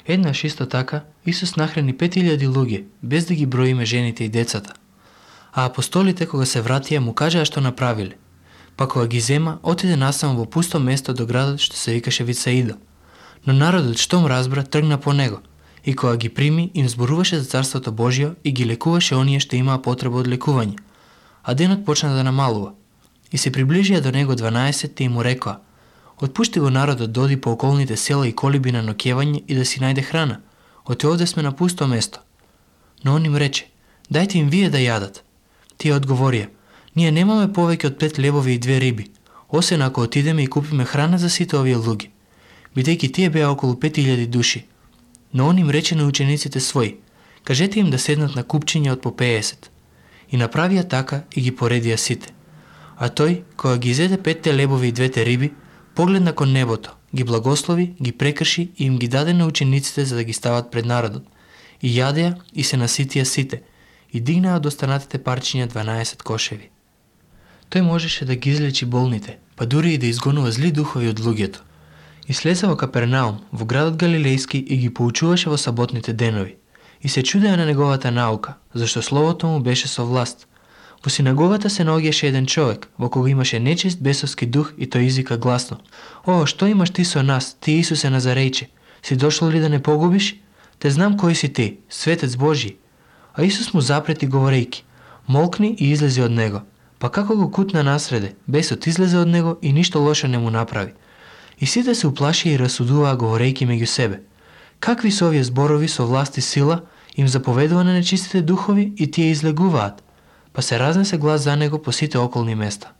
Еднаш исто така, Исус нахрани 5000 луѓе, без да ги броиме жените и децата. А апостолите кога се вратија му кажаа што направиле. Па кога ги зема, отиде насам во пусто место до градот што се викаше Вицаида. Но народот штом разбра, тргна по него. И кога ги прими, им зборуваше за Царството Божјо и ги лекуваше оние што имаа потреба од лекување. А денот почна да намалува. И се приближија до него 12 и му рекоа: отпушти го народот да оди по околните села и колиби на ноќевање и да си најде храна. Оти овде сме на пусто место. Но он им рече: дајте им вие да јадат. Тие одговорија: ние немаме повеќе од 5 лебови и 2 риби, освен ако отидеме и купиме храна за сите овие луѓе. Бидејќи тие беа околу 5000 души. Но он им рече на учениците своји: кажете им да седнат на купчиња од по 50. И направија така и ги поредија сите. А тој, кога ги изеде 5 лебови и 2 риби, погледна кон небото, ги благослови, ги прекрши и им ги даде на учениците за да ги стават пред народот. И јадеа и се наситија сите, и дигнаа од останатите парчиња 12 кошеви. Тој можеше да ги излечи болните, па дури и да изгонува зли духови од луѓето. И слезе во Капернаум, во градот Галилејски, и ги поучуваше во саботните денови. И се чудеа на неговата наука, зашто словото му беше со власт. Во синагогата се наоѓаше еден човек, во кого имаше нечист бесовски дух, и тој извика гласно: о, што имаш ти со нас, ти Исусе Назарејче? Си дошол ли да не погубиш? Те знам кој си ти, светец Божји. А Исус му запрети говорејќи: молкни и излези од него. Па како го кутна насреде, бесот излезе од него и ништо лошо не му направи. И сите се уплашија и расудуваа говорејќи меѓу себе: какви се овие зборови со власт и сила, им заповедува на нечистите духови и тие излегуваат? Па се разнесе глас за него по сите околни места.